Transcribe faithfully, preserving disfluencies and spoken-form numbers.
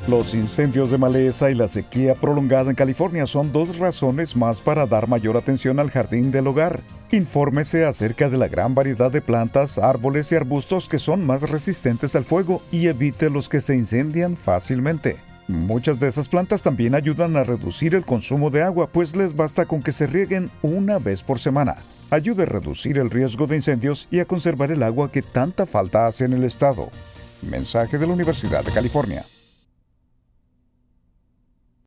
Los incendios de maleza y la sequía prolongada en California son dos razones más para dar mayor atención al jardín del hogar. Infórmese acerca de la gran variedad de plantas, árboles y arbustos que son más resistentes al fuego y evite los que se incendian fácilmente. Muchas de esas plantas también ayudan a reducir el consumo de agua, pues les basta con que se rieguen una vez por semana. Ayude a reducir el riesgo de incendios y a conservar el agua que tanta falta hace en el estado. Mensaje de la Universidad de California.